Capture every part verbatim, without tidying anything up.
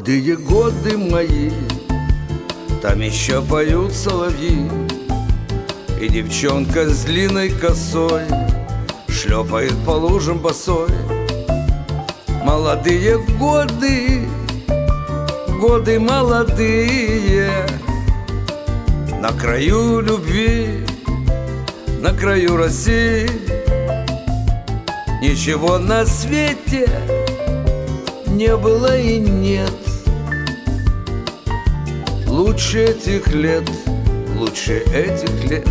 Молодые годы мои, там еще поют соловьи, и девчонка с длинной косой шлепает по лужам босой. Молодые годы, годы молодые, на краю любви, на краю России. Ничего на свете не было и нет лучше этих лет, лучше этих лет.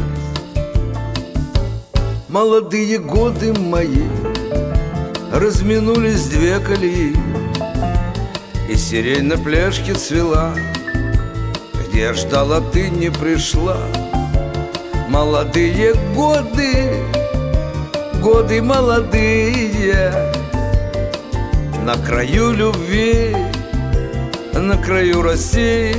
Молодые годы мои, разминулись две колеи, и сирень на пляжке цвела, где я ждала, ты не пришла. Молодые годы, годы молодые, на краю любви, на краю России.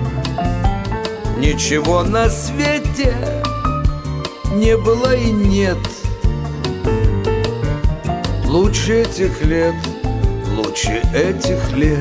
Ничего на свете не было и нет лучше этих лет, лучше этих лет.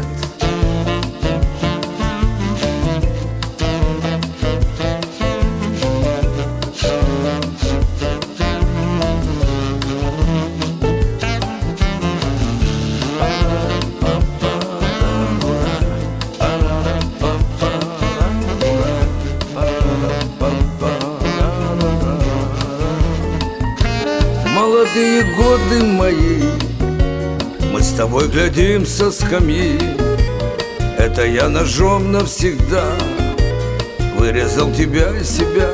Молодые годы мои, мы с тобой глядим со скамьи. Это я ножом навсегда вырезал тебя и себя.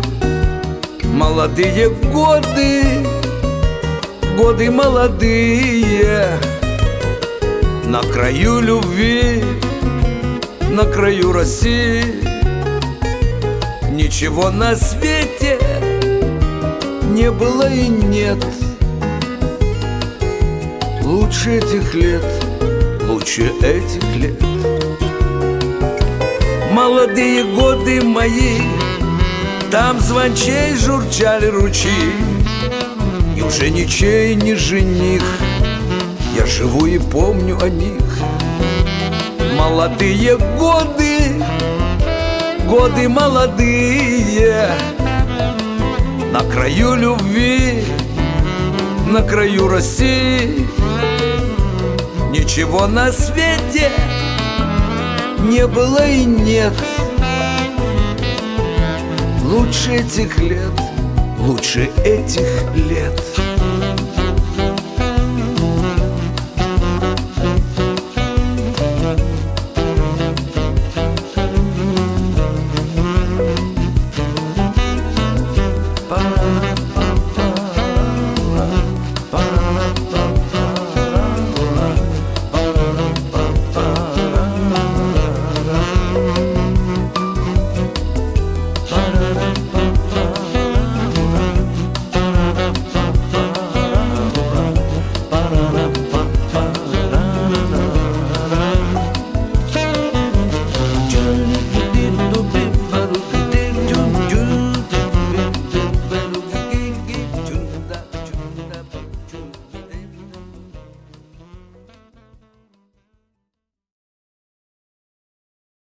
Молодые годы, годы молодые, на краю любви, на краю России. Ничего на свете не было и нет лучше этих лет, лучше этих лет. Молодые годы мои, там звончей журчали ручьи, и уже ничей не жених, я живу и помню о них. Молодые годы, годы молодые, на краю любви, на краю России. Ничего на свете не было и нет лучше этих лет, лучше этих лет.